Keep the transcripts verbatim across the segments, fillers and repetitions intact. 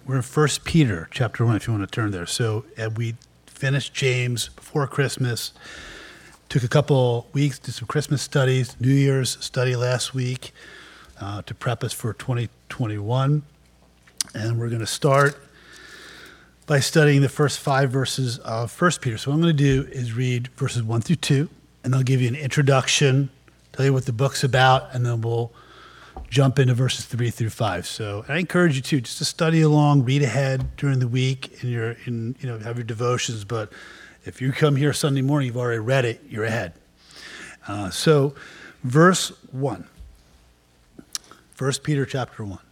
We're in First Peter chapter one, if you want to turn there. So uh, we finished James before Christmas, took a couple weeks, did some Christmas studies, New Year's study last week uh, to prep us for twenty twenty-one. And we're going to start by studying the first five verses of First Peter. So what I'm going to do is read verses one through two, and I'll give you an introduction, tell you what the book's about, and then we'll jump into verses three through five. So I encourage you to just to study along, read ahead during the week, in your in you know have your devotions. But if you come here Sunday morning, you've already read it, you're ahead. Uh, so, verse one, First Peter chapter one.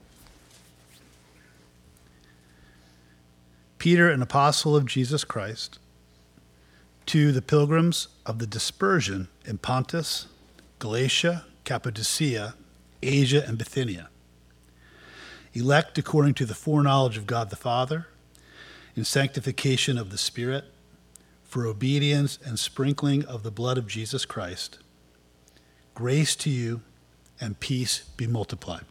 Peter, an apostle of Jesus Christ, to the pilgrims of the dispersion in Pontus, Galatia, Cappadocia, Asia, and Bithynia, elect according to the foreknowledge of God the Father, in sanctification of the Spirit, for obedience and sprinkling of the blood of Jesus Christ, grace to you and peace be multiplied.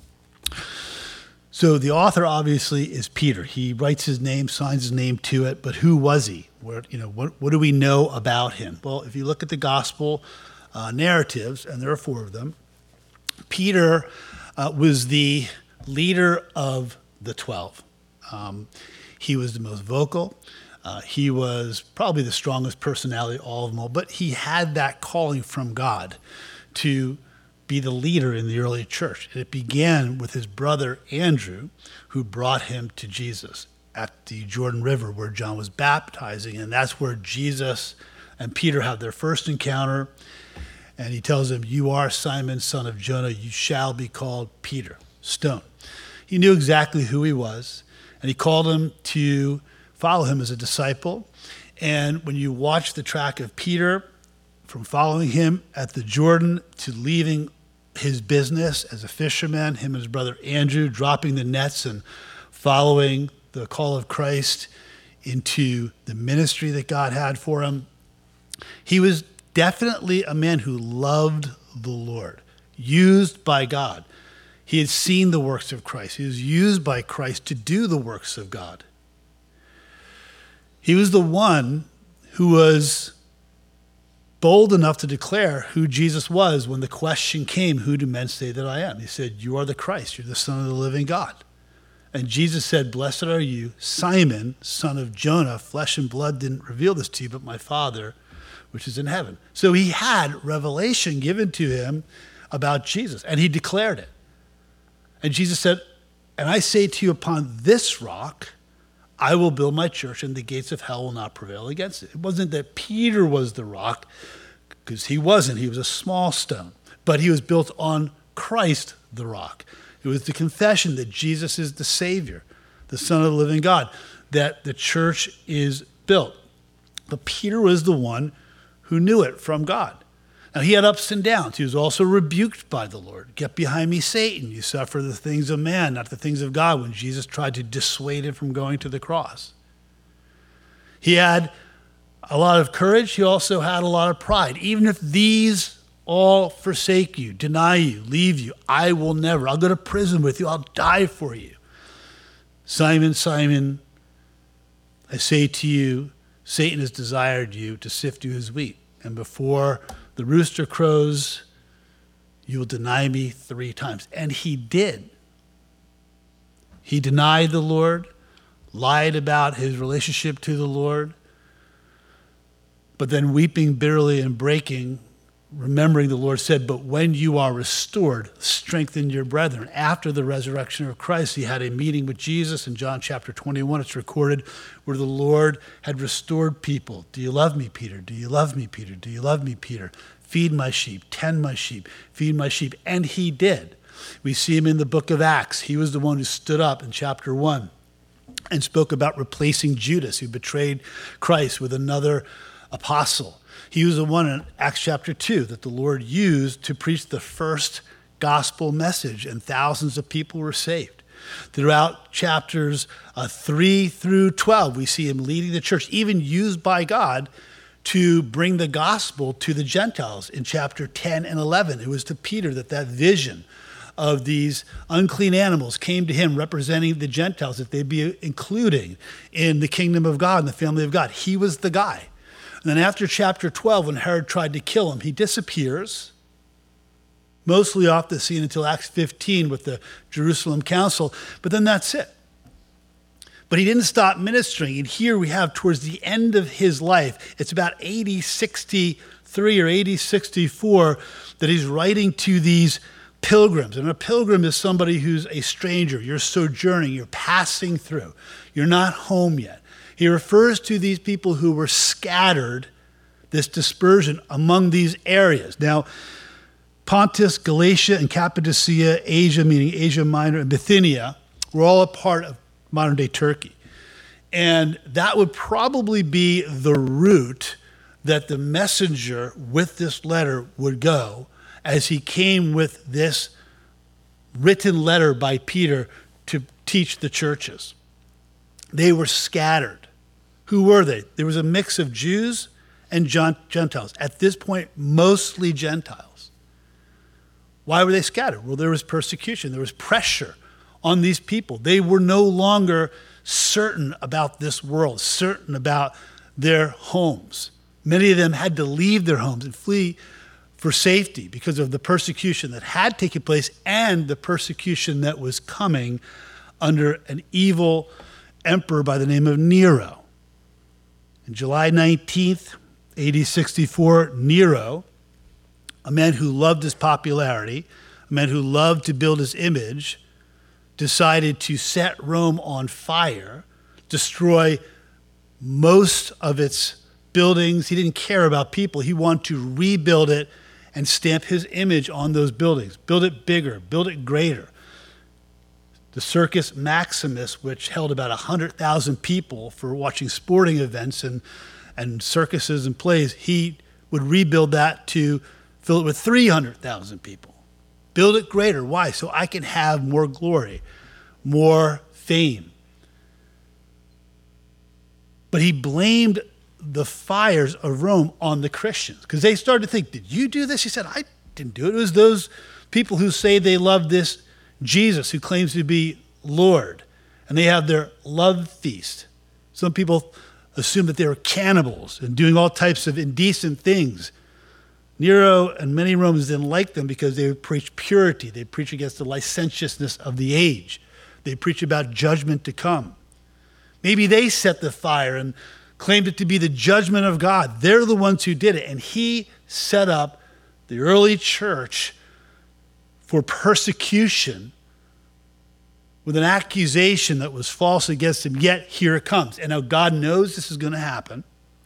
So the author obviously is Peter. He writes his name, signs his name to it, but who was he? Where, you know, what, what do we know about him? Well, if you look at the gospel uh, narratives, and there are four of them, Peter uh, was the leader of the twelve. Um, he was the most vocal. Uh, he was probably the strongest personality of all of them all, but he had that calling from God to be the leader in the early church. And it began with his brother Andrew, who brought him to Jesus at the Jordan River where John was baptizing, and that's where Jesus and Peter have their first encounter. And he tells him, "You are Simon, son of Jonah. You shall be called Peter," stone. He knew exactly who he was, and he called him to follow him as a disciple. And when you watch the track of Peter, from following him at the Jordan to leaving his business as a fisherman, him and his brother Andrew dropping the nets and following the call of Christ into the ministry that God had for him, he was definitely a man who loved the Lord, used by God. He had seen the works of Christ. He was used by Christ to do the works of God. He was the one who was bold enough to declare who Jesus was when the question came, "Who do men say that I am?" He said, "You are the Christ. You're the Son of the living God." And Jesus said, "Blessed are you, Simon, son of Jonah. Flesh and blood didn't reveal this to you, but my Father, which is in heaven." So he had revelation given to him about Jesus, and he declared it. And Jesus said, "And I say to you, upon this rock, I will build my church, and the gates of hell will not prevail against it." It wasn't that Peter was the rock, because he wasn't. He was a small stone. But he was built on Christ, the rock. It was the confession that Jesus is the Savior, the Son of the living God, that the church is built. But Peter was the one who knew it from God. Now, he had ups and downs. He was also rebuked by the Lord. "Get behind me, Satan. You suffer the things of man, not the things of God," when Jesus tried to dissuade him from going to the cross. He had a lot of courage. He also had a lot of pride. "Even if these all forsake you, deny you, leave you, I will never. I'll go to prison with you. I'll die for you. Simon, Simon, I say to you, Satan has desired you to sift you as wheat. And before the rooster crows, you will deny me three times." And he did. He denied the Lord, lied about his relationship to the Lord, but then weeping bitterly and breaking, remembering the Lord said, "But when you are restored, strengthen your brethren." After the resurrection of Christ, he had a meeting with Jesus in John chapter twenty-one. It's recorded where the Lord had restored people. "Do you love me, Peter? Do you love me, Peter? Do you love me, Peter? Feed my sheep, tend my sheep, feed my sheep." And he did. We see him in the book of Acts. He was the one who stood up in chapter one and spoke about replacing Judas, who betrayed Christ, with another apostle. He was the one in Acts chapter two that the Lord used to preach the first gospel message, and thousands of people were saved. Throughout chapters uh, three through twelve, we see him leading the church, even used by God to bring the gospel to the Gentiles. In chapter ten and eleven, it was to Peter that that vision of these unclean animals came to him representing the Gentiles, that they'd be including in the kingdom of God and the family of God. He was the guy. And then after chapter twelve, when Herod tried to kill him, he disappears, mostly off the scene until Acts fifteen with the Jerusalem Council, but then that's it. But he didn't stop ministering, and here we have towards the end of his life, it's about A D sixty-three or A D sixty-four, that he's writing to these pilgrims. And a pilgrim is somebody who's a stranger. You're sojourning, you're passing through. You're not home yet. He refers to these people who were scattered, this dispersion among these areas. Now, Pontus, Galatia, and Cappadocia, Asia, meaning Asia Minor, and Bithynia, were all a part of modern-day Turkey. And that would probably be the route that the messenger with this letter would go as he came with this written letter by Peter to teach the churches. They were scattered. Who were they? There was a mix of Jews and Gentiles. At this point, mostly Gentiles. Why were they scattered? Well, there was persecution. There was pressure on these people. They were no longer certain about this world, certain about their homes. Many of them had to leave their homes and flee for safety because of the persecution that had taken place and the persecution that was coming under an evil emperor by the name of Nero. On July nineteenth, A D sixty-four, Nero, a man who loved his popularity, a man who loved to build his image, decided to set Rome on fire, destroy most of its buildings. He didn't care about people. He wanted to rebuild it and stamp his image on those buildings, build it bigger, build it greater. The Circus Maximus, which held about one hundred thousand people for watching sporting events and, and circuses and plays, he would rebuild that to fill it with three hundred thousand people. Build it greater. Why? So I can have more glory, more fame. But he blamed the fires of Rome on the Christians because they started to think, did you do this? He said, I didn't do it. It was those people who say they love this Jesus, who claims to be Lord, and they have their love feast. Some people assume that they were cannibals and doing all types of indecent things. Nero and many Romans didn't like them because they would preach purity. They preach against the licentiousness of the age. They preach about judgment to come. Maybe they set the fire and claimed it to be the judgment of God. They're the ones who did it. And he set up the early church for persecution with an accusation that was false against him, yet here it comes. And now God knows this is going to happen.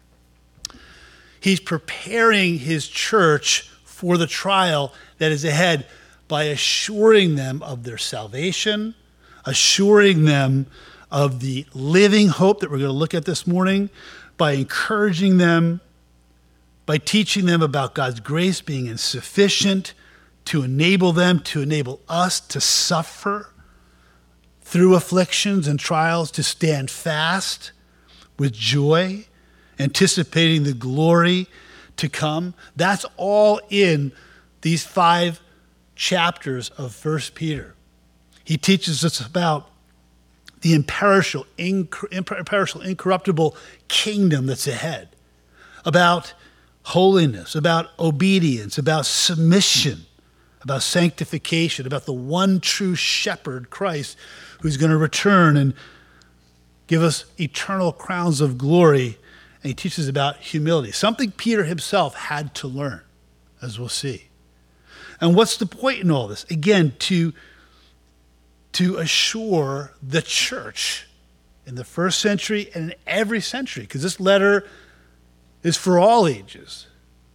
He's preparing his church for the trial that is ahead by assuring them of their salvation, assuring them of the living hope that we're going to look at this morning, by encouraging them, by teaching them about God's grace being insufficient, to enable them, to enable us to suffer through afflictions and trials, to stand fast with joy, anticipating the glory to come. That's all in these five chapters of First Peter. He teaches us about the imperishable, imperishable, incorruptible kingdom that's ahead, about holiness, about obedience, about submission, about sanctification, about the one true shepherd, Christ, who's going to return and give us eternal crowns of glory. And he teaches about humility, something Peter himself had to learn, as we'll see. And what's the point in all this? Again, to, to assure the church in the first century and in every century, because this letter is for all ages,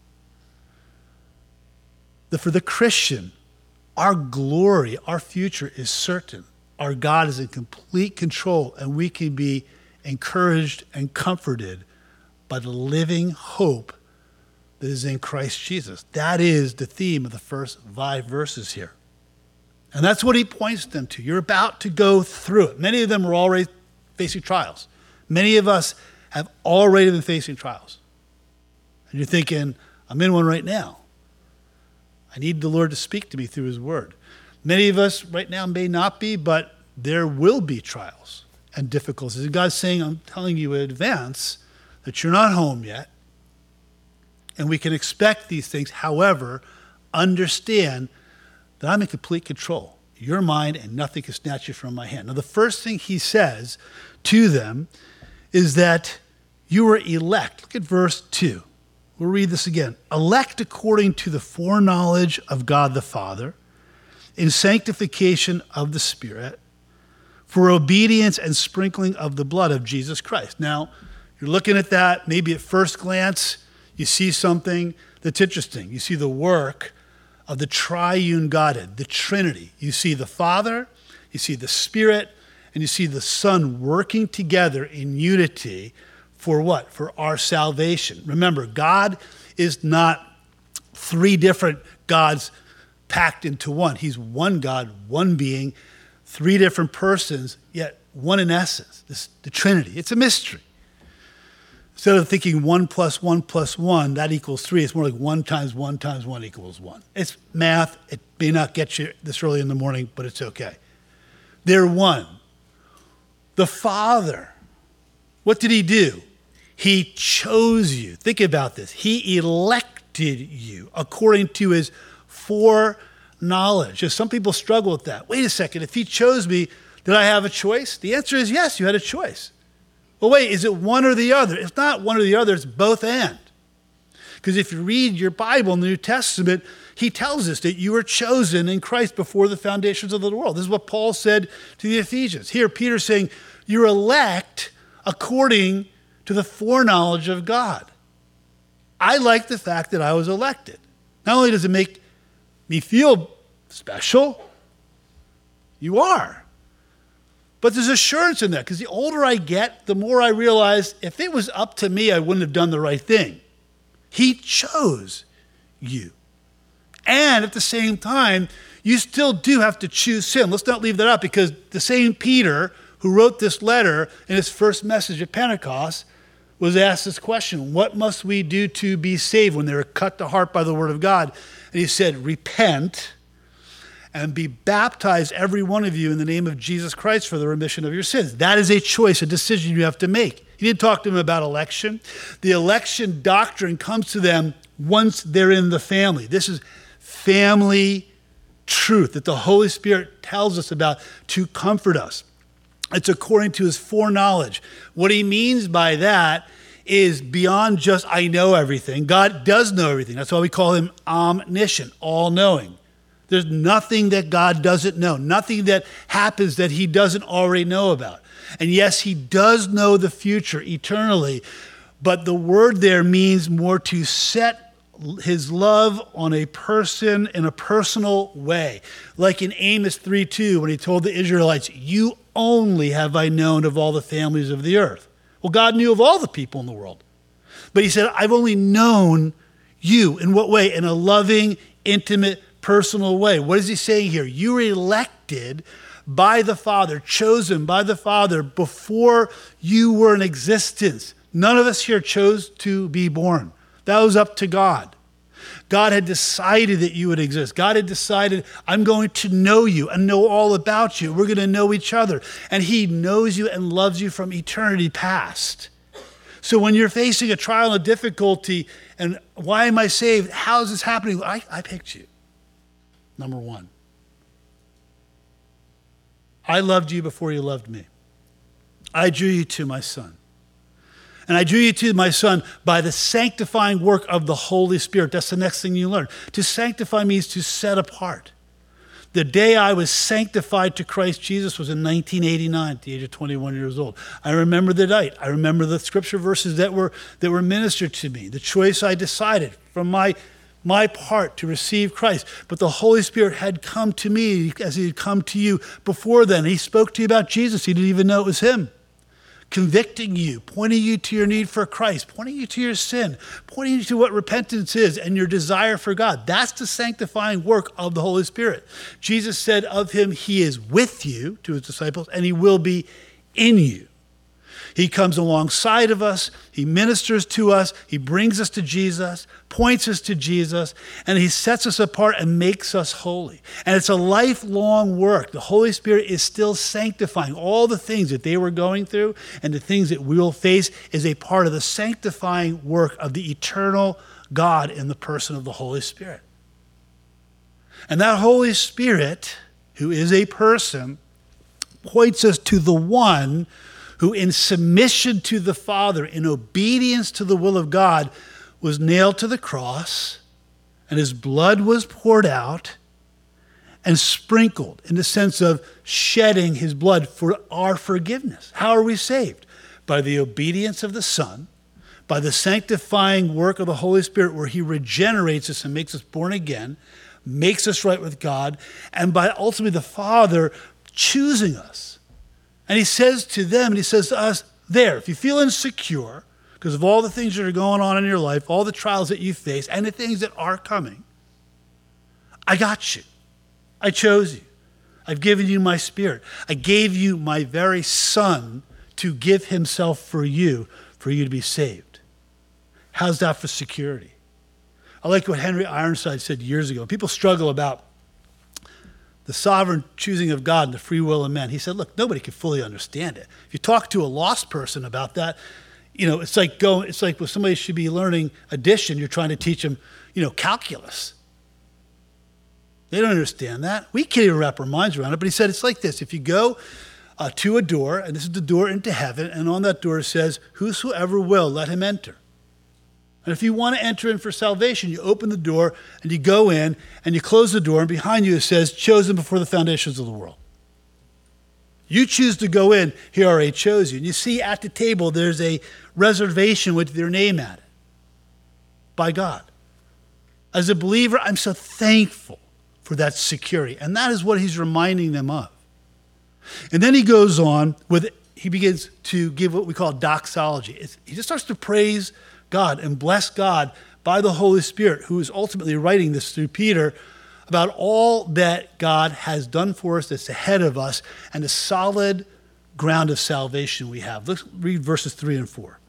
that for the Christian, our glory, our future is certain. Our God is in complete control, and we can be encouraged and comforted by the living hope that is in Christ Jesus. That is the theme of the first five verses here. And that's what he points them to. You're about to go through it. Many of them are already facing trials. Many of us have already been facing trials. And you're thinking, I'm in one right now. I need the Lord to speak to me through his word. Many of us right now may not be, but there will be trials and difficulties. And God's saying, I'm telling you in advance that you're not home yet. And we can expect these things. However, understand that I'm in complete control. You're mine and nothing can snatch you from my hand. Now, the first thing he says to them is that you were elect. Look at verse two. We'll read this again. Elect according to the foreknowledge of God the Father, in sanctification of the Spirit, for obedience and sprinkling of the blood of Jesus Christ. Now, you're looking at that, maybe at first glance, you see something that's interesting. You see the work of the triune Godhead, the Trinity. You see the Father, you see the Spirit, and you see the Son working together in unity for what? For our salvation. Remember, God is not three different gods packed into one. He's one God, one being, three different persons, yet one in essence. This, the Trinity. It's a mystery. Instead of thinking one plus one plus one, that equals three, it's more like one times one times one equals one. It's math. It may not get you this early in the morning, but it's okay. They're one. The Father, what did he do? He chose you. Think about this. He elected you according to his foreknowledge. Some people struggle with that. Wait a second. If he chose me, did I have a choice? The answer is yes, you had a choice. Well, wait, is it one or the other? It's not one or the other, it's both and. Because if you read your Bible in the New Testament, he tells us that you were chosen in Christ before the foundations of the world. This is what Paul said to the Ephesians. Here, Peter's saying, you're elect according to the foreknowledge of God. I like the fact that I was elected. Not only does it make me feel special, you are. But there's assurance in that, because the older I get, the more I realize if it was up to me, I wouldn't have done the right thing. He chose you. And at the same time, you still do have to choose sin. Let's not leave that out, because the same Peter who wrote this letter in his first message at Pentecost was asked this question: what must we do to be saved, when they were cut to heart by the word of God? And he said, repent and be baptized, every one of you, in the name of Jesus Christ for the remission of your sins. That is a choice, a decision you have to make. He didn't talk to them about election. The election doctrine comes to them once they're in the family. This is family truth that the Holy Spirit tells us about to comfort us. It's according to his foreknowledge. What he means by that is beyond just I know everything. God does know everything. That's why we call him omniscient, all-knowing. There's nothing that God doesn't know, nothing that happens that he doesn't already know about. And yes, he does know the future eternally, but the word there means more to set his love on a person in a personal way. Like in Amos three two, when he told the Israelites, you only have I known of all the families of the earth. Well, God knew of all the people in the world. But he said, I've only known you. In what way? In a loving, intimate, personal way. What is he saying here? You were elected by the Father, chosen by the Father before you were in existence. None of us here chose to be born. That was up to God. God had decided that you would exist. God had decided, I'm going to know you and know all about you. We're going to know each other. And he knows you and loves you from eternity past. So when you're facing a trial and a difficulty, and why am I saved? How is this happening? I, I picked you. Number one, I loved you before you loved me. I drew you to my Son. And I drew you to my Son by the sanctifying work of the Holy Spirit. That's the next thing you learn. To sanctify means to set apart. The day I was sanctified to Christ Jesus was in nineteen eighty-nine, at the age of twenty-one years old. I remember the night. I remember the scripture verses that were, that were ministered to me, the choice I decided from my my part to receive Christ. But the Holy Spirit had come to me as he had come to you before then. He spoke to you about Jesus. He didn't even know it was him. Convicting you, pointing you to your need for Christ, pointing you to your sin, pointing you to what repentance is and your desire for God. That's the sanctifying work of the Holy Spirit. Jesus said of him, he is with you, to his disciples, and he will be in you. He comes alongside of us. He ministers to us. He brings us to Jesus, points us to Jesus, and he sets us apart and makes us holy. And it's a lifelong work. The Holy Spirit is still sanctifying. All the things that they were going through and the things that we will face is a part of the sanctifying work of the eternal God in the person of the Holy Spirit. And that Holy Spirit, who is a person, points us to the one who in submission to the Father, in obedience to the will of God, was nailed to the cross, and his blood was poured out and sprinkled in the sense of shedding his blood for our forgiveness. How are we saved? By the obedience of the Son, by the sanctifying work of the Holy Spirit where he regenerates us and makes us born again, makes us right with God, and by ultimately the Father choosing us. And he says to them, and he says to us, there, if you feel insecure because of all the things that are going on in your life, all the trials that you face, and the things that are coming, I got you. I chose you. I've given you my Spirit. I gave you my very Son to give himself for you, for you to be saved. How's that for security? I like what Henry Ironside said years ago. People struggle about the sovereign choosing of God and the free will of men. He said, look, nobody can fully understand it. If you talk to a lost person about that, you know, it's like going, it's like when somebody should be learning addition, you're trying to teach them, you know, calculus. They don't understand that. We can't even wrap our minds around it. But he said it's like this. If you go uh, to a door, and this is the door into heaven, and on that door it says, whosoever will, let him enter. And if you want to enter in for salvation, you open the door and you go in and you close the door, and behind you it says, chosen before the foundations of the world. You choose to go in, he already chose you. And you see at the table there's a reservation with your name at it by God. As a believer, I'm so thankful for that security. And that is what he's reminding them of. And then he goes on with, he begins to give what we call doxology. It's, he just starts to praise God and bless God by the Holy Spirit, who is ultimately writing this through Peter about all that God has done for us that's ahead of us and the solid ground of salvation we have. Let's read verses three and four.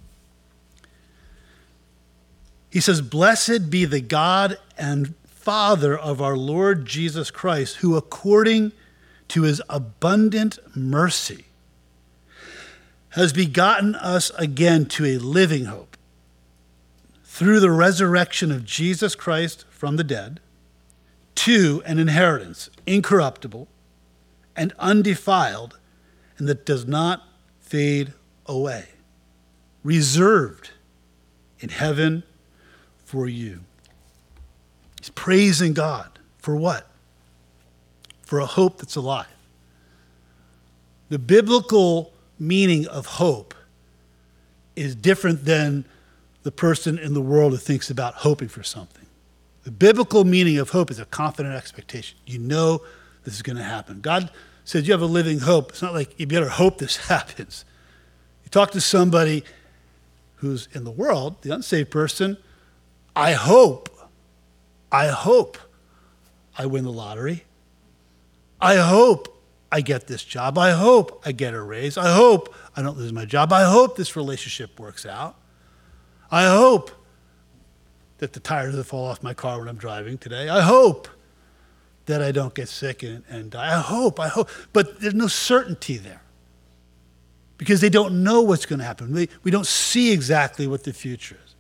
He says, blessed be the God and Father of our Lord Jesus Christ, who according to his abundant mercy has begotten us again to a living hope through the resurrection of Jesus Christ from the dead, to an inheritance incorruptible and undefiled, and that does not fade away, reserved in heaven for you. He's praising God for what? For a hope that's alive. The biblical meaning of hope is different than the person in the world who thinks about hoping for something. The biblical meaning of hope is a confident expectation. You know this is going to happen. God says you have a living hope. It's not like you better hope this happens. You talk to somebody who's in the world, the unsaved person, I hope, I hope I win the lottery. I hope I get this job. I hope I get a raise. I hope I don't lose my job. I hope this relationship works out. I hope that the tires don't fall off my car when I'm driving today. I hope that I don't get sick and, and die. I hope, I hope. But there's no certainty there because they don't know what's going to happen. We, we don't see exactly what the future is.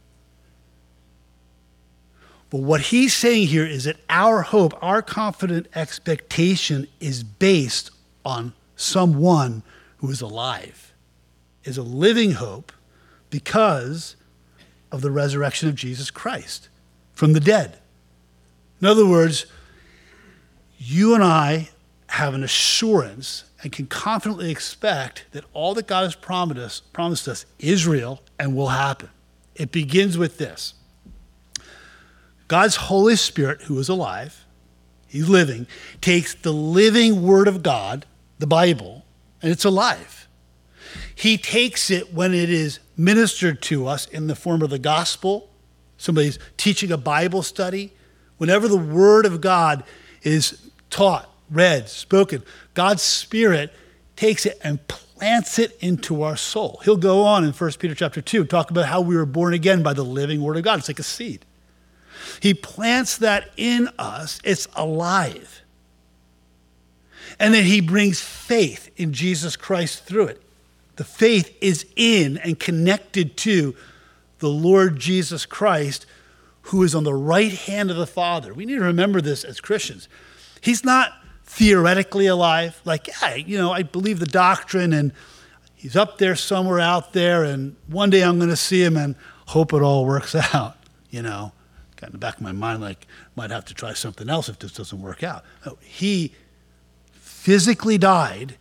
But what he's saying here is that our hope, our confident expectation is based on someone who is alive, is a living hope because of the resurrection of Jesus Christ from the dead. In other words, you and I have an assurance and can confidently expect that all that God has promised us, promised us is real and will happen. It begins with this. God's Holy Spirit, who is alive, he's living, takes the living Word of God, the Bible, and it's alive. He takes it when it is ministered to us in the form of the gospel. Somebody's teaching a Bible study. Whenever the Word of God is taught, read, spoken, God's Spirit takes it and plants it into our soul. He'll go on in First Peter chapter two, talk about how we were born again by the living word of God. It's like a seed. He plants that in us. It's alive. And then he brings faith in Jesus Christ through it. The faith is in and connected to the Lord Jesus Christ, who is on the right hand of the Father. We need to remember this as Christians. He's not theoretically alive, like, yeah, you know, I believe the doctrine and he's up there somewhere out there and one day I'm going to see him and hope it all works out, you know. Got in the back of my mind like, might have to try something else if this doesn't work out. No, he physically died.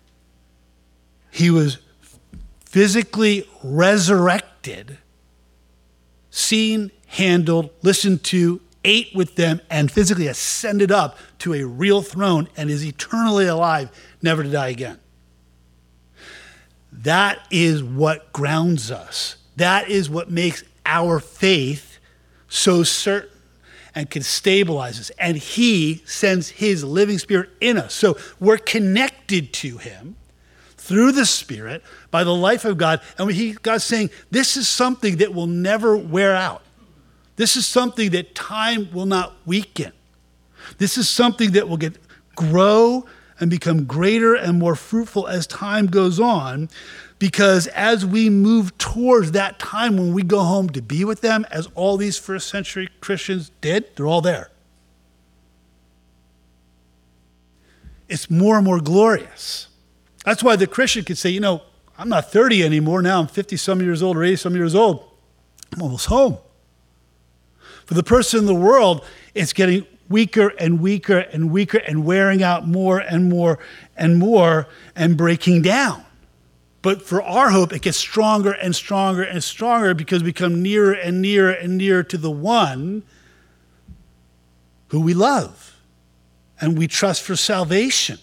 He was physically resurrected, seen, handled, listened to, ate with them, and physically ascended up to a real throne and is eternally alive, never to die again. That is what grounds us. That is what makes our faith so certain and can stabilize us. And he sends his living spirit in us. So we're connected to him through the Spirit by the life of God. And he, God's saying, this is something that will never wear out. This is something that time will not weaken. This is something that will get grow and become greater and more fruitful as time goes on, because as we move towards that time when we go home to be with them, as all these first century Christians did, they're all there. It's more and more glorious. That's why the Christian could say, you know, I'm not thirty anymore. Now I'm fifty some years old or eighty some years old. I'm almost home. For the person in the world, it's getting weaker and weaker and weaker and wearing out more and more and more and breaking down. But for our hope, it gets stronger and stronger and stronger because we come nearer and nearer and nearer to the one who we love and we trust for salvation.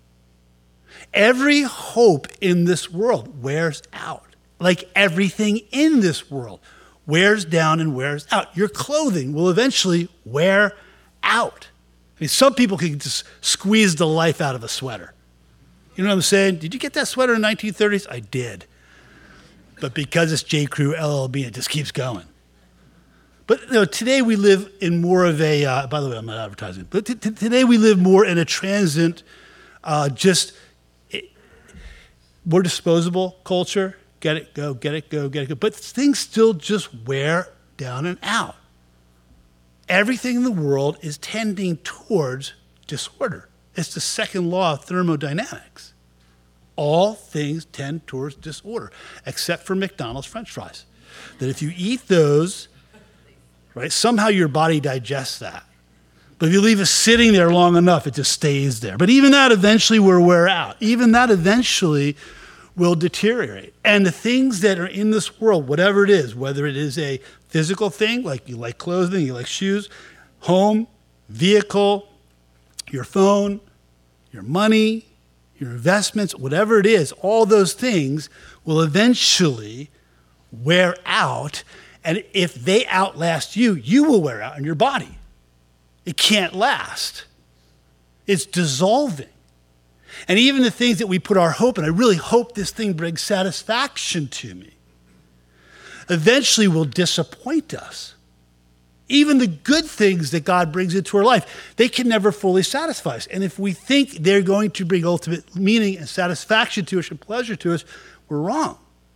Every hope in this world wears out, like everything in this world wears down and wears out. Your clothing will eventually wear out. I mean, some people can just squeeze the life out of a sweater. You know what I'm saying? Did you get that sweater in the nineteen thirties? I did. But because it's J. Crew L L B, it just keeps going. But you know, today we live in more of a, uh, by the way, I'm not advertising, but t- t- today we live more in a transient, uh, just it, more disposable culture. Get it, go, get it, go, get it, go. But things still just wear down and out. Everything in the world is tending towards disorder. It's the second law of thermodynamics. All things tend towards disorder, except for McDonald's French fries. That if you eat those, right, somehow your body digests that. But if you leave it sitting there long enough, it just stays there. But even that eventually will wear out. Even that eventually will deteriorate. And the things that are in this world, whatever it is, whether it is a physical thing, like you like clothing, you like shoes, home, vehicle, your phone, your money, your investments, whatever it is, all those things will eventually wear out. And if they outlast you, you will wear out in your body. It can't last. It's dissolving. And even the things that we put our hope in, I really hope this thing brings satisfaction to me, eventually will disappoint us. Even the good things that God brings into our life, they can never fully satisfy us. And if we think they're going to bring ultimate meaning and satisfaction to us and pleasure to us, we're wrong.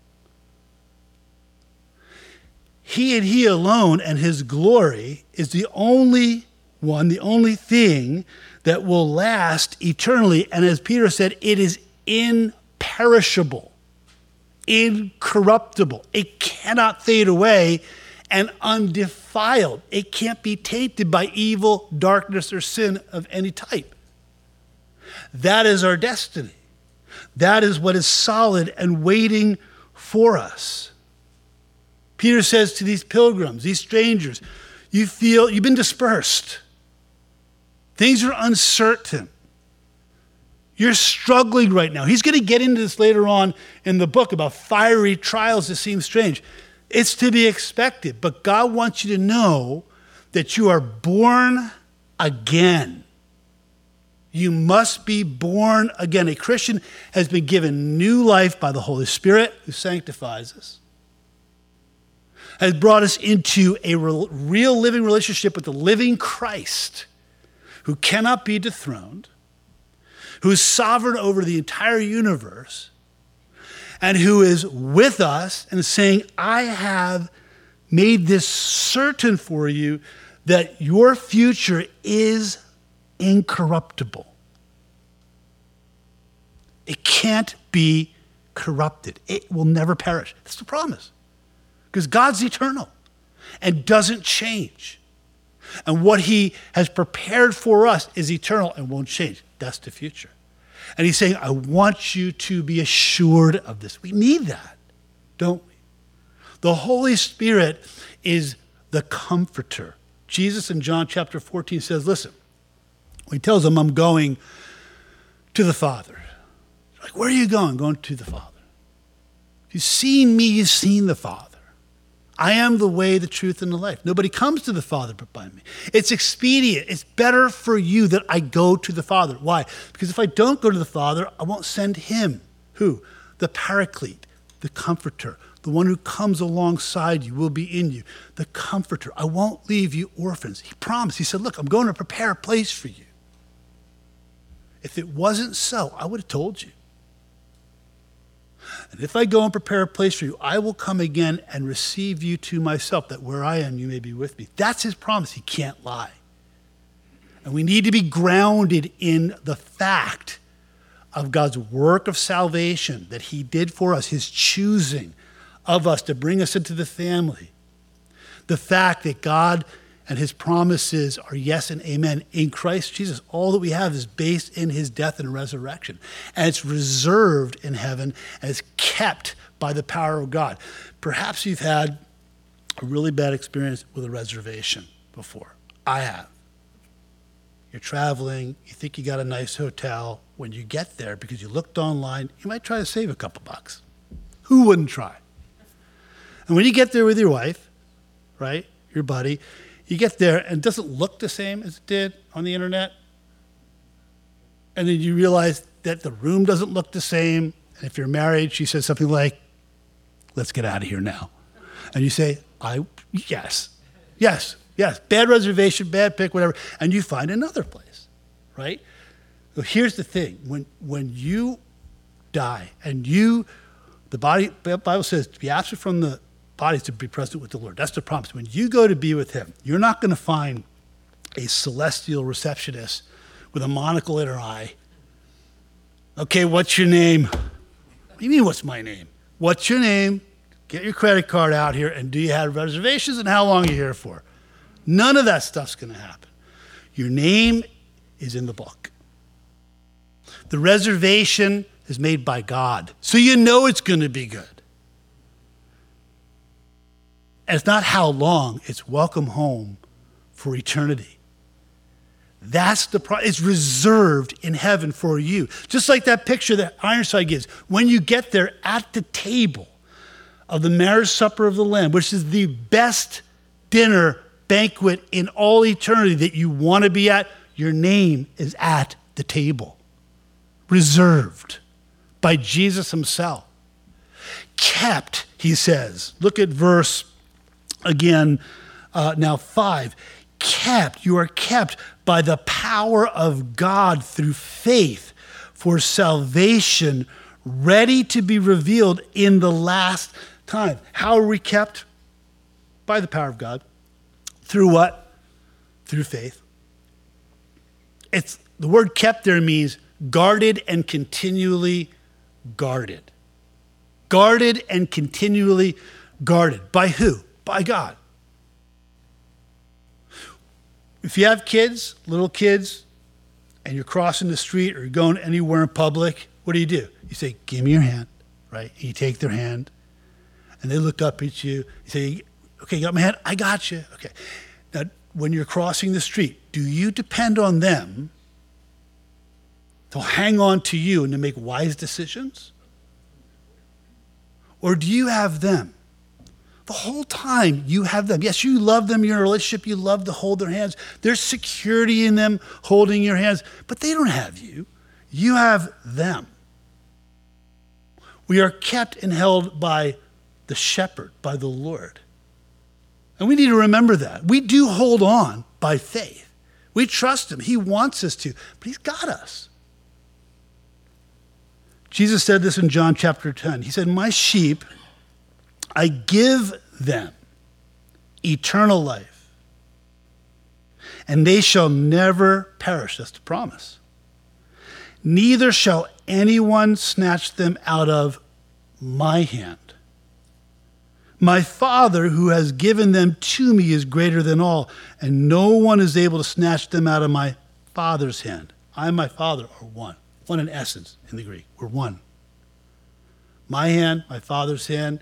He and he alone and his glory is the only one, the only thing that will last eternally. And as Peter said, it is imperishable, incorruptible. It cannot fade away, and undefiled. It can't be tainted by evil, darkness, or sin of any type. That is our destiny. That is what is solid and waiting for us. Peter says to these pilgrims, these strangers, you feel, you've been dispersed. Things are uncertain. You're struggling right now. He's going to get into this later on in the book about fiery trials that seem strange. It's to be expected, but God wants you to know that you are born again. You must be born again. A Christian has been given new life by the Holy Spirit who sanctifies us, has brought us into a real living relationship with the living Christ who cannot be dethroned, who is sovereign over the entire universe, and who is with us and saying, I have made this certain for you that your future is incorruptible. It can't be corrupted. It will never perish. That's the promise. Because God's eternal and doesn't change. And what he has prepared for us is eternal and won't change. That's the future. And he's saying, I want you to be assured of this. We need that, don't we? The Holy Spirit is the comforter. Jesus in John chapter fourteen says, listen, he tells them, I'm going to the Father. Like, where are you going? Going to the Father. If you've seen me, you've seen the Father. I am the way, the truth, and the life. Nobody comes to the Father but by me. It's expedient. It's better for you that I go to the Father. Why? Because if I don't go to the Father, I won't send him. Who? The Paraclete, the Comforter, the one who comes alongside you, will be in you, the Comforter. I won't leave you orphans. He promised. He said, look, I'm going to prepare a place for you. If it wasn't so, I would have told you. And if I go and prepare a place for you, I will come again and receive you to myself, that where I am, you may be with me. That's his promise. He can't lie. And we need to be grounded in the fact of God's work of salvation that he did for us, his choosing of us to bring us into the family. The fact that God and his promises are yes and amen in Christ Jesus. All that we have is based in his death and resurrection. And it's reserved in heaven and it's kept by the power of God. Perhaps you've had a really bad experience with a reservation before. I have. You're traveling, you think you got a nice hotel. When you get there, because you looked online, you might try to save a couple bucks. Who wouldn't try? And when you get there with your wife, right, your buddy, you get there and it doesn't look the same as it did on the internet. And then you realize that the room doesn't look the same. And if you're married, she says something like, let's get out of here now. And you say, I, yes, yes, yes, bad reservation, bad pick, whatever. And you find another place, right? So here's the thing. When, when you die and you, the body, the Bible says to be absent from the body is to be present with the Lord. That's the promise. When you go to be with him, you're not going to find a celestial receptionist with a monocle in her eye. Okay, what's your name? What do you mean, what's my name? What's your name? Get your credit card out here, and do you have reservations, and how long are you here for? None of that stuff's going to happen. Your name is in the book. The reservation is made by God, so you know it's going to be good. And it's not how long, it's welcome home for eternity. That's the pro- it's reserved in heaven for you. Just like that picture that Ironside gives. When you get there at the table of the marriage supper of the Lamb, which is the best dinner banquet in all eternity that you want to be at, your name is at the table. Reserved by Jesus himself. Kept, he says. Look at verse again, uh, now five. Kept, you are kept by the power of God through faith for salvation, ready to be revealed in the last time. How are we kept? By the power of God. Through what? Through faith. It's the word kept there means guarded and continually guarded. Guarded and continually guarded. By who? By God. If you have kids, little kids, and you're crossing the street or you're going anywhere in public, what do you do? You say, give me your hand, right? And you take their hand, and they look up at you. You say, okay, you got my hand? I got you. Okay. Now, when you're crossing the street, do you depend on them to hang on to you and to make wise decisions? Or do you have them The whole time you have them. Yes, you love them. You're in a relationship. You love to hold their hands. There's security in them holding your hands, but they don't have you. You have them. We are kept and held by the shepherd, by the Lord. And we need to remember that. We do hold on by faith. We trust him. He wants us to, but he's got us. Jesus said this in John chapter ten. He said, my sheep, I give them eternal life, and they shall never perish. That's the promise. Neither shall anyone snatch them out of my hand. My Father who has given them to me is greater than all, and no one is able to snatch them out of my Father's hand. I and my Father are one. One in essence in the Greek. We're one. My hand, my Father's hand.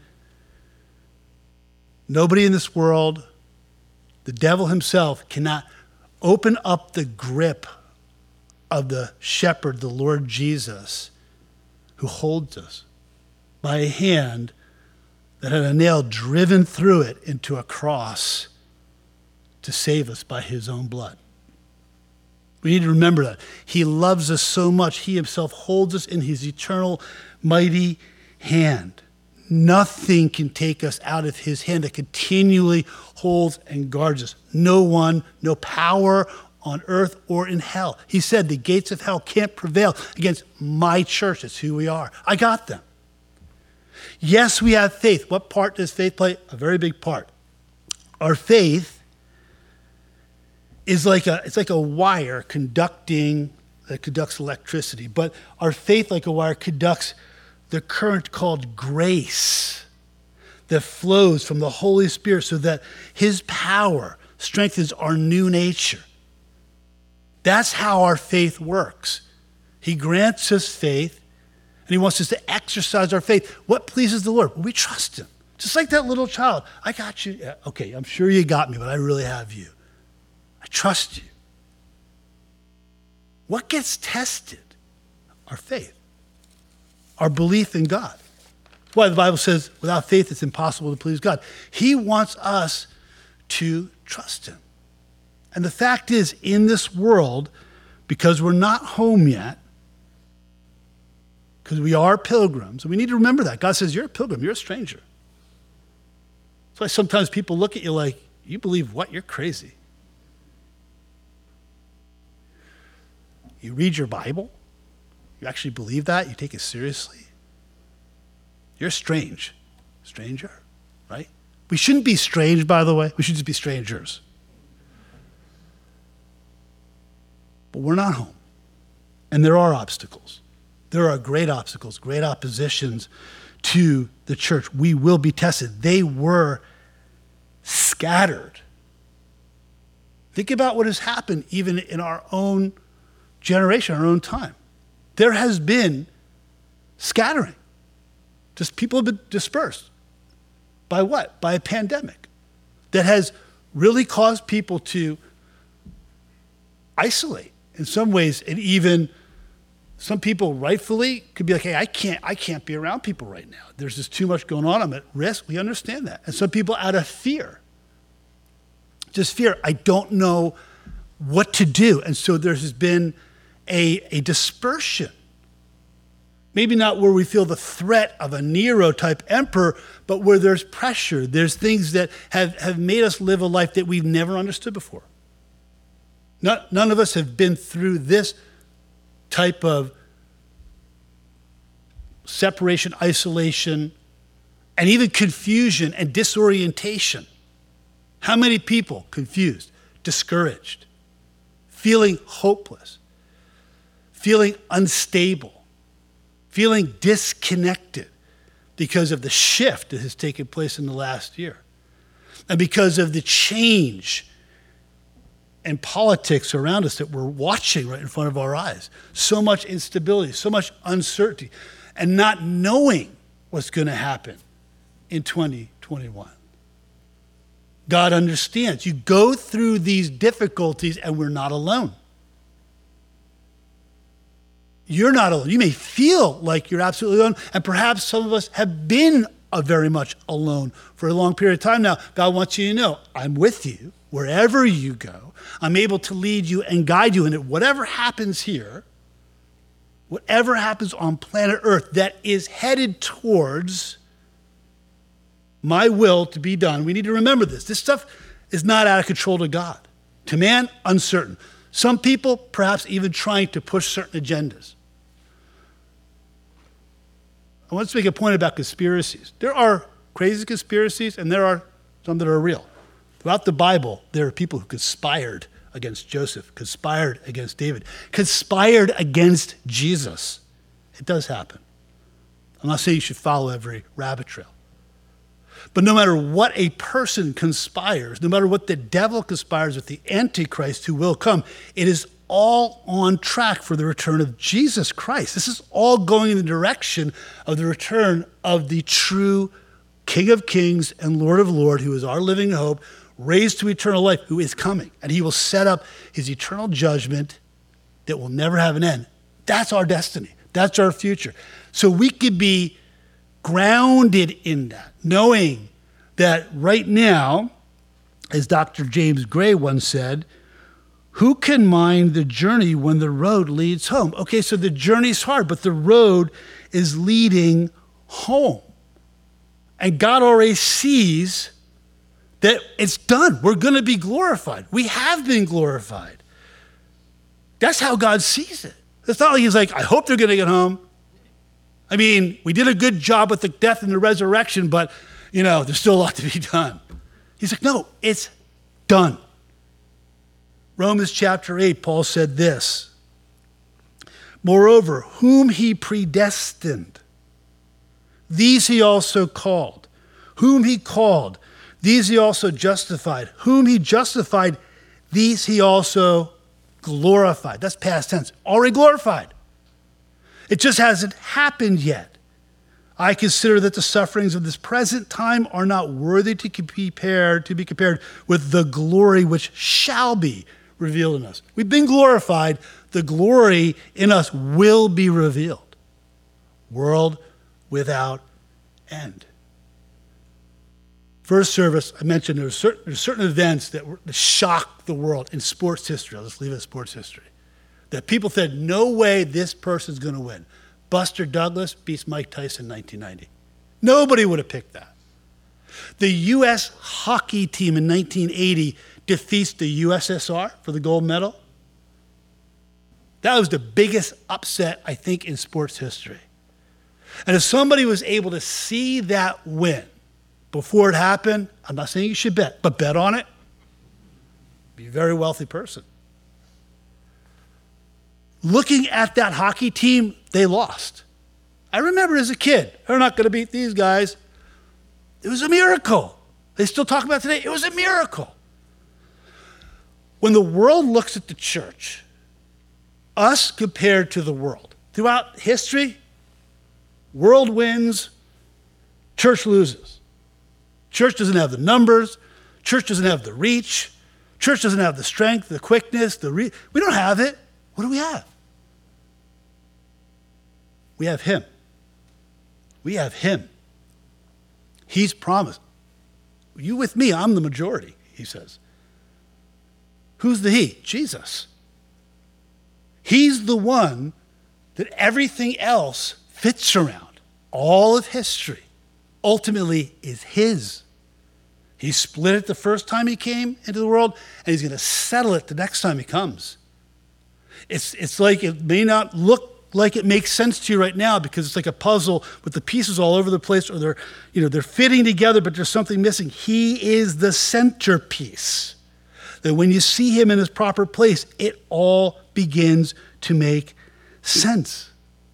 Nobody in this world, the devil himself, cannot open up the grip of the shepherd, the Lord Jesus, who holds us by a hand that had a nail driven through it into a cross to save us by his own blood. We need to remember that. He loves us so much. He himself holds us in his eternal, mighty hand. Nothing can take us out of his hand that continually holds and guards us. No one, no power on earth or in hell. He said the gates of hell can't prevail against my church. That's who we are. I got them. Yes, we have faith. What part does faith play? A very big part. Our faith is like a, it's like a wire conducting, that conducts electricity. But our faith, like a wire, conducts the current called grace that flows from the Holy Spirit so that his power strengthens our new nature. That's how our faith works. He grants us faith, and he wants us to exercise our faith. What pleases the Lord? Well, we trust him. Just like that little child. I got you. Yeah, okay, I'm sure you got me, but I really have you. I trust you. What gets tested? Our faith. Our belief in God. That's why the Bible says, without faith, it's impossible to please God. He wants us to trust him. And the fact is, in this world, because we're not home yet, because we are pilgrims, and we need to remember that. God says, you're a pilgrim, you're a stranger. That's why sometimes people look at you like, you believe what? You're crazy. You read your Bible? You actually believe that? You take it seriously? You're strange. Stranger, right? We shouldn't be strange, by the way. We should just be strangers. But we're not home. And there are obstacles. There are great obstacles, great oppositions to the church. We will be tested. They were scattered. Think about what has happened even in our own generation, our own time. There has been scattering. Just people have been dispersed. By what? By a pandemic that has really caused people to isolate in some ways, and even some people rightfully could be like, hey, I can't, I can't be around people right now. There's just too much going on. I'm at risk. We understand that. And some people out of fear, just fear, I don't know what to do. And so there's been a, a dispersion. Maybe not where we feel the threat of a Nero-type emperor, but where there's pressure. There's things that have, have made us live a life that we've never understood before. Not, none of us have been through this type of separation, isolation, and even confusion and disorientation. How many people confused, discouraged, feeling hopeless, feeling unstable, feeling disconnected because of the shift that has taken place in the last year and because of the change and politics around us that we're watching right in front of our eyes. So much instability, so much uncertainty, and not knowing what's going to happen in twenty twenty-one. God understands. You go through these difficulties and we're not alone. You're not alone. You may feel like you're absolutely alone, and perhaps some of us have been uh, very much alone for a long period of time now. God wants you to know, I'm with you wherever you go. I'm able to lead you and guide you in it. Whatever happens here, whatever happens on planet Earth that is headed towards my will to be done, we need to remember this. This stuff is not out of control to God. To man, uncertain. Some people, perhaps even trying to push certain agendas. I want to make a point about conspiracies. There are crazy conspiracies, and there are some that are real. Throughout the Bible, there are people who conspired against Joseph, conspired against David, conspired against Jesus. It does happen. I'm not saying you should follow every rabbit trail. But no matter what a person conspires, no matter what the devil conspires with the Antichrist who will come, it is all on track for the return of Jesus Christ. This is all going in the direction of the return of the true King of Kings and Lord of Lords, who is our living hope, raised to eternal life, who is coming. And he will set up his eternal judgment that will never have an end. That's our destiny. That's our future. So we could be grounded in that, knowing that right now, as Doctor James Gray once said, who can mind the journey when the road leads home? Okay, so the journey's hard, but the road is leading home. And God already sees that it's done. We're going to be glorified. We have been glorified. That's how God sees it. It's not like he's like, I hope they're going to get home. I mean, we did a good job with the death and the resurrection, but, you know, there's still a lot to be done. He's like, no, it's done. Romans chapter eight, Paul said this, moreover, whom he predestined, these he also called. Whom he called, these he also justified. Whom he justified, these he also glorified. That's past tense. Already glorified. It just hasn't happened yet. I consider that the sufferings of this present time are not worthy to be compared, to be compared with the glory which shall be revealed in us. We've been glorified. The glory in us will be revealed. World without end. First service, I mentioned there were certain, there were certain events that, were, that shocked the world in sports history. I'll just leave it as sports history. That people said, no way this person's going to win. Buster Douglas beats Mike Tyson in nineteen ninety. Nobody would have picked that. The U S hockey team in nineteen eighty defeats the U S S R for the gold medal. That was the biggest upset, I think, in sports history. And if somebody was able to see that win before it happened, I'm not saying you should bet, but bet on it, be a very wealthy person. Looking at that hockey team, they lost. I remember as a kid, they're not going to beat these guys. It was a miracle. They still talk about it today. It was a miracle. When the world looks at the church, us compared to the world, throughout history, world wins, church loses. Church doesn't have the numbers. Church doesn't have the reach. Church doesn't have the strength, the quickness, the re- we don't have it. What do we have? We have him. We have him. He's promised. You with me, I'm the majority, he says. Who's the he? Jesus. He's the one that everything else fits around. All of history ultimately is his. He split it the first time he came into the world, and he's going to settle it the next time he comes. It's, it's like it may not look like it makes sense to you right now because it's like a puzzle with the pieces all over the place, or they're, you know, they're fitting together, but there's something missing. He is the centerpiece. That when you see him in his proper place, it all begins to make sense.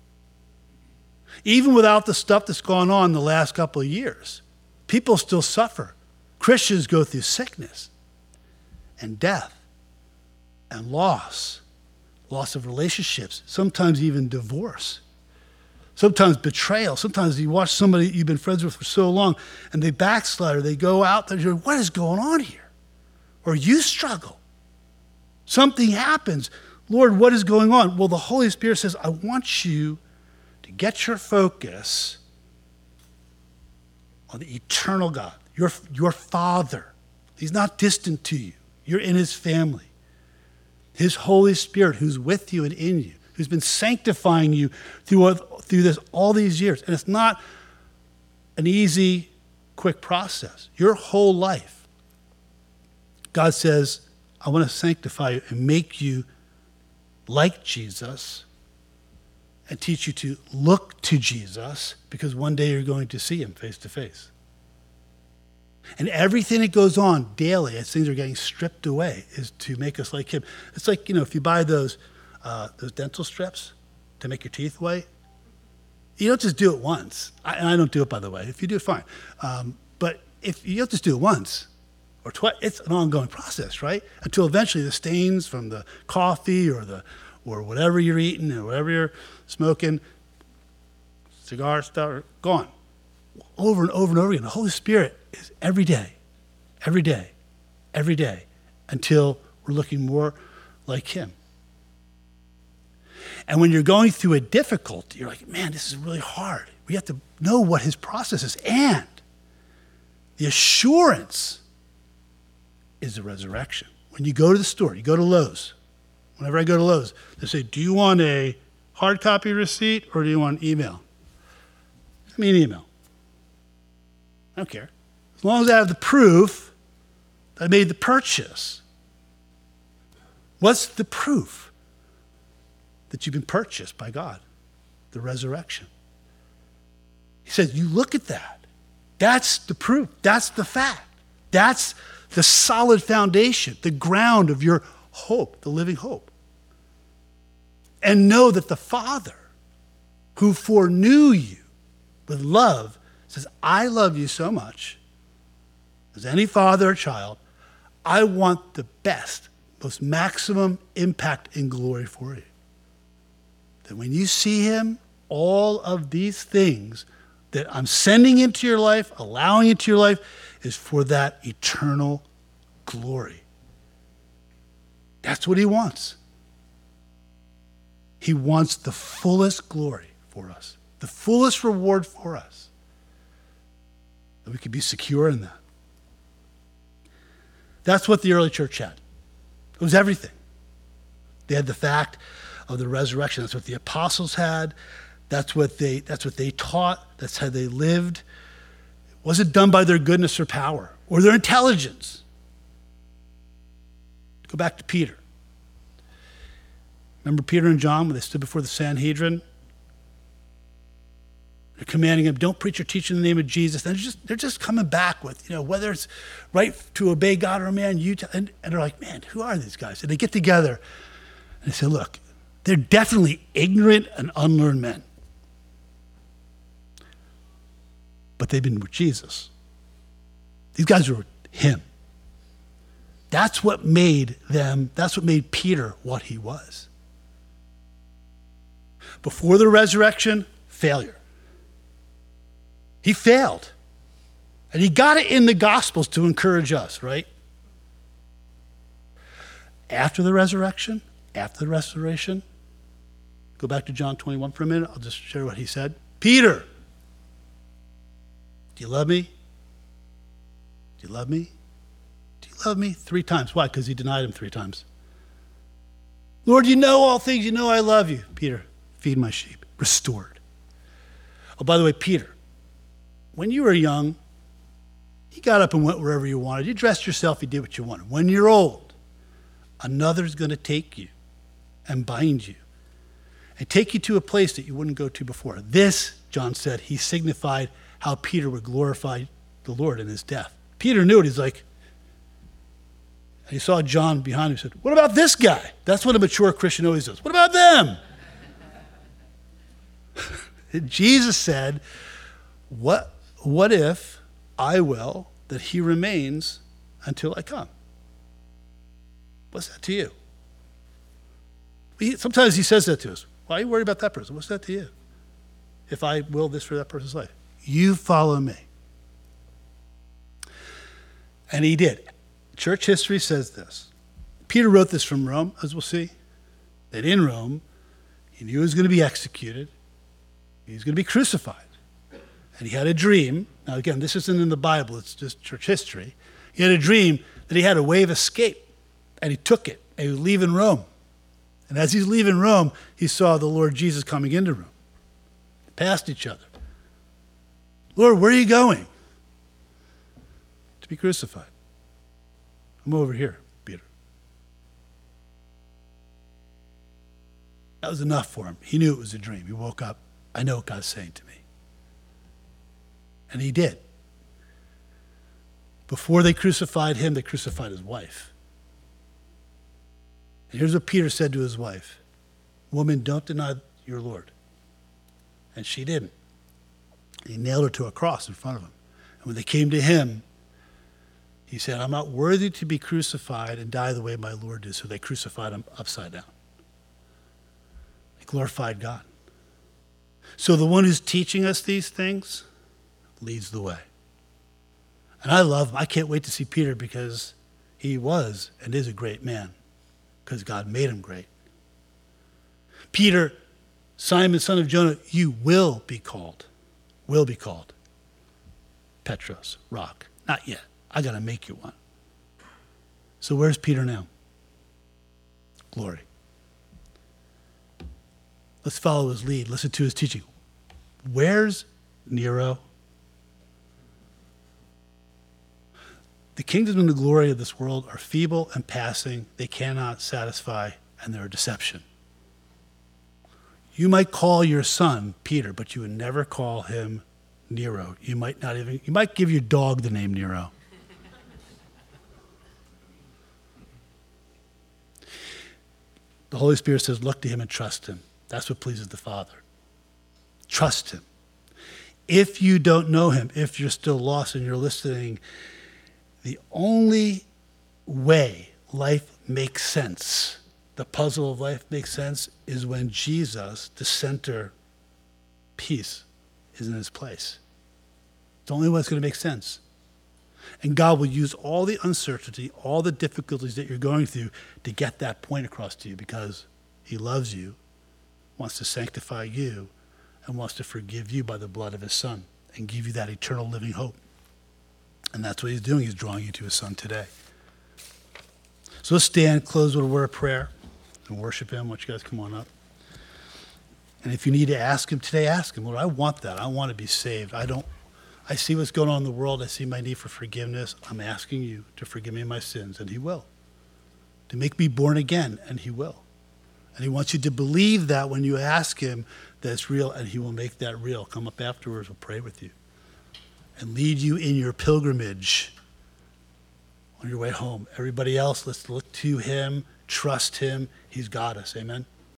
Even without the stuff that's gone on the last couple of years, people still suffer. Christians go through sickness and death and loss. Loss of relationships, sometimes even divorce, sometimes betrayal. Sometimes you watch somebody you've been friends with for so long and they backslide, or they go out there and you're, what is going on here? Or you struggle. Something happens. Lord, what is going on? Well, the Holy Spirit says, I want you to get your focus on the eternal God, your, your Father. He's not distant to you. You're in his family. His Holy Spirit who's with you and in you, who's been sanctifying you through, through this all these years. And it's not an easy, quick process. Your whole life, God says, I want to sanctify you and make you like Jesus and teach you to look to Jesus, because one day you're going to see him face to face. And everything that goes on daily as things are getting stripped away is to make us like him. It's like, you know, if you buy those uh, those dental strips to make your teeth white, you don't just do it once. I, and I don't do it, by the way. If you do it, fine. Um, but if you don't just do it once or twice, it's an ongoing process, right? Until eventually the stains from the coffee or the or whatever you're eating or whatever you're smoking, cigar stuff, are gone. Over and over and over again. The Holy Spirit is every day, every day, every day, until we're looking more like him. And when you're going through a difficulty, you're like, man, this is really hard. We have to know what his process is. And the assurance is the resurrection. When you go to the store, you go to Lowe's. Whenever I go to Lowe's, they say, do you want a hard copy receipt or do you want email? Send me an email. I don't care. As long as I have the proof that I made the purchase. What's the proof that you've been purchased by God? The resurrection. He says, you look at that. That's the proof. That's the fact. That's the solid foundation, the ground of your hope, the living hope. And know that the Father who foreknew you with love says, I love you so much, as any father or child, I want the best, most maximum impact and glory for you. That when you see him, all of these things that I'm sending into your life, allowing into your life, is for that eternal glory. That's what he wants. He wants the fullest glory for us, the fullest reward for us. That we can be secure in that. That's what the early church had. It was everything. They had the fact of the resurrection. That's what the apostles had. That's what they, that's what they taught. That's how they lived. It wasn't done by their goodness or power or their intelligence. Go back to Peter. Remember Peter and John when they stood before the Sanhedrin? They're commanding him, don't preach or teach in the name of Jesus. And they're just, they're just coming back with, you know, whether it's right to obey God or man, you t-, and, and they're like, man, who are these guys? And they get together and they say, look, they're definitely ignorant and unlearned men. But they've been with Jesus. These guys were with him. That's what made them, that's what made Peter what he was. Before the resurrection, failure. He failed. And he got it in the Gospels to encourage us, right? After the resurrection, after the restoration, go back to John twenty-one for a minute. I'll just share what he said. Peter, do you love me? Do you love me? Do you love me? Three times. Why? Because he denied him three times. Lord, you know all things. You know I love you. Peter, feed my sheep. Restored. Oh, by the way, Peter, when you were young, you got up and went wherever you wanted. You dressed yourself, you did what you wanted. When you're old, another's going to take you and bind you and take you to a place that you wouldn't go to before. This, John said, he signified how Peter would glorify the Lord in his death. Peter knew it. He's like, and he saw John behind him. He said, what about this guy? That's what a mature Christian always does. What about them? Jesus said, what, what if I will that he remains until I come? What's that to you? He, sometimes he says that to us. Why are you worried about that person? What's that to you? If I will this for that person's life. You follow me. And he did. Church history says this. Peter wrote this from Rome, as we'll see. That in Rome, he knew he was going to be executed. He was going to be crucified. And he had a dream. Now, again, this isn't in the Bible. It's just church history. He had a dream that he had a way of escape, and he took it, and he was leaving Rome. And as he's leaving Rome, he saw the Lord Jesus coming into Rome. They passed each other. Lord, where are you going? To be crucified. I'm over here, Peter. That was enough for him. He knew it was a dream. He woke up. I know what God's saying to me. And he did. Before they crucified him, they crucified his wife. And here's what Peter said to his wife. Woman, don't deny your Lord. And she didn't. He nailed her to a cross in front of him. And when they came to him, he said, I'm not worthy to be crucified and die the way my Lord did. So they crucified him upside down. They glorified God. So the one who's teaching us these things leads the way. And I love him. I can't wait to see Peter because he was and is a great man because God made him great. Peter, Simon, son of Jonah, you will be called. Will be called. Petros, rock. Not yet. I got to make you one. So where's Peter now? Glory. Let's follow his lead. Listen to his teaching. Where's Nero? The kingdom and the glory of this world are feeble and passing. They cannot satisfy, and they're a deception. You might call your son Peter, but you would never call him Nero. You might not even, you might give your dog the name Nero. The Holy Spirit says, look to him and trust him. That's what pleases the Father. Trust him. If you don't know him, if you're still lost and you're listening, the only way life makes sense, the puzzle of life makes sense, is when Jesus, the center piece, is in his place. It's the only way it's going to make sense. And God will use all the uncertainty, all the difficulties that you're going through to get that point across to you because he loves you, wants to sanctify you, and wants to forgive you by the blood of his Son and give you that eternal living hope. And that's what he's doing. He's drawing you to his Son today. So let's stand, close with a word of prayer, and worship him. Why don't you guys come on up? And if you need to ask him today, ask him, Lord, I want that. I want to be saved. I don't, I see what's going on in the world. I see my need for forgiveness. I'm asking you to forgive me my sins, and he will. To make me born again, and he will. And he wants you to believe that when you ask him that it's real, and he will make that real. Come up afterwards, we'll pray with you. And lead you in your pilgrimage on your way home. Everybody else, let's look to him, trust him. He's got us. Amen.